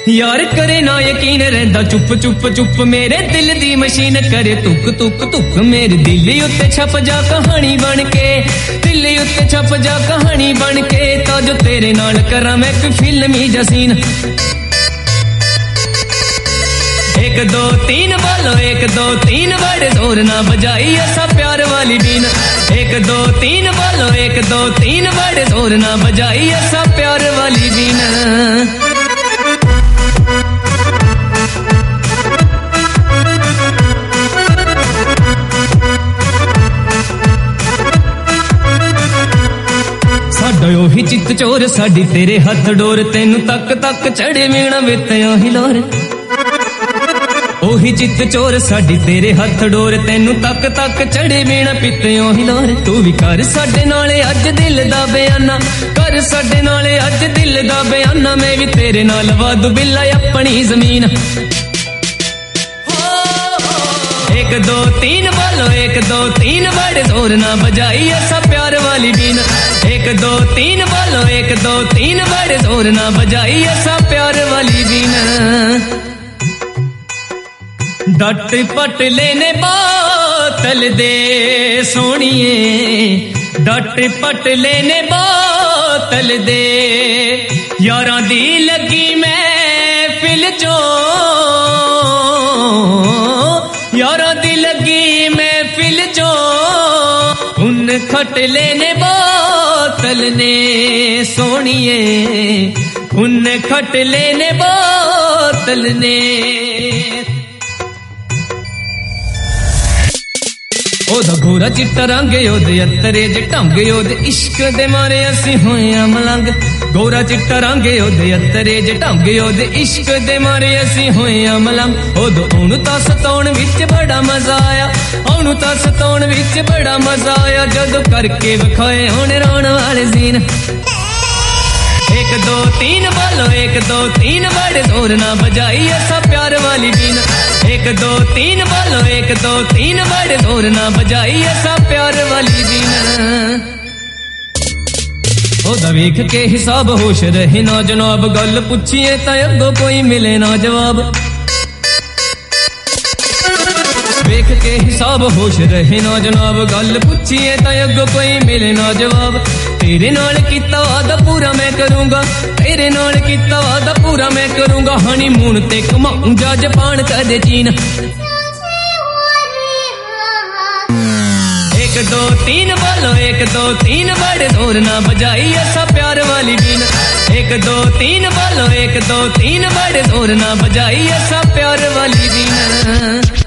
यार करे ना यकीन रहंदा चुप चुप चुप मेरे दिल दी मशीन करे तुक तुक तुक मेरे दिल उत्ते छप जा कहानी बन के दिल उत्ते छप जा कहानी बन के तो जो तेरे नाल करा मैं कोई फिल्मी जसीन। एक दो तीन बोलो एक दो तीन बड़े जोर ना बजाई ऐसा प्यार वाली बीन। एक दो तीन बोलो एक दो तीन बड़े जोर ना बजाई ऐसा प्यार वाली बीन। साडा ओही चित चोर साडी तेरे हथ डोर तेनू तक तक चढ़े मीणा वेतिया हिलोर। ओही चित चोर साडी तेरे हथ डोर तेनू तक तक चढ़े मीणा पित्तियों हिलोर। तू भी कर साडे नाले अज दिल दा बयाना कर साडे नाले अज दिल दा बयाना मैं भी तेरे नाल वादू बिल्ला अपनी जमीन। एक दो तीन बोलो एक दो तीन बड़े जोर ना बजाई ऐसा प्यार वाली बीन। एक दो तीन बोलो एक दो तीन बड़े जोर ना बजाई ऐसा प्यार वाली बीन। डट पट लेने बोतल दे सोनिए डट पट लेने बोतल दे यारां दी लगी महफिल चो यारां दी लगी महफिल चो उन खट लेने बोतल ने सोनिए उन खट लेने बोतल ने। ओदा गोरा चिट्टा रंग ओदे अतरे जे ढंग ओदे इश्क दे मारे असी होए मलंग। गोरा चिट्टा रंग ओदे अतरे जे ढंग ओदे इश्क दे मारे असी होए मलंग। ओदो ओनू तां सताउण विच बड़ा मजा आया ओनू तां सताउण विच बड़ा मजा आया जदों करके विखाए होण रोण वाले सीन। एक दो तीन बोलो एक दो तीन बड़े जोर ना बजाई ऐसा प्यार वाली बीन। एक दो तीन बोलो एक दो तीन बड़े जोर ना बजाई ऐसा प्यार वाली बीन। ओदा वेख के हिसाब होश रहे ना जनाब गल पुछिए तां अगों कोई मिले ना जवाब। वेख के हिसाब होश रहे ना जनाब गल पुछिए तां अगों कोई मिले ना जवाब। तेरे नाल कीता वादा पूरा मैं करूंगा तेरे नाल कीता वादा पूरा मैं करूंगा हनीमून ते घुमाऊंगा जापान कदे चीन। एक दो तीन बोलो एक दो तीन बड़े जोर ना बजाई ऐसा प्यार वाली बीन। एक दो तीन बोलो एक दो तीन बड़े जोर ना बजाई ऐसा प्यार वाली बीन।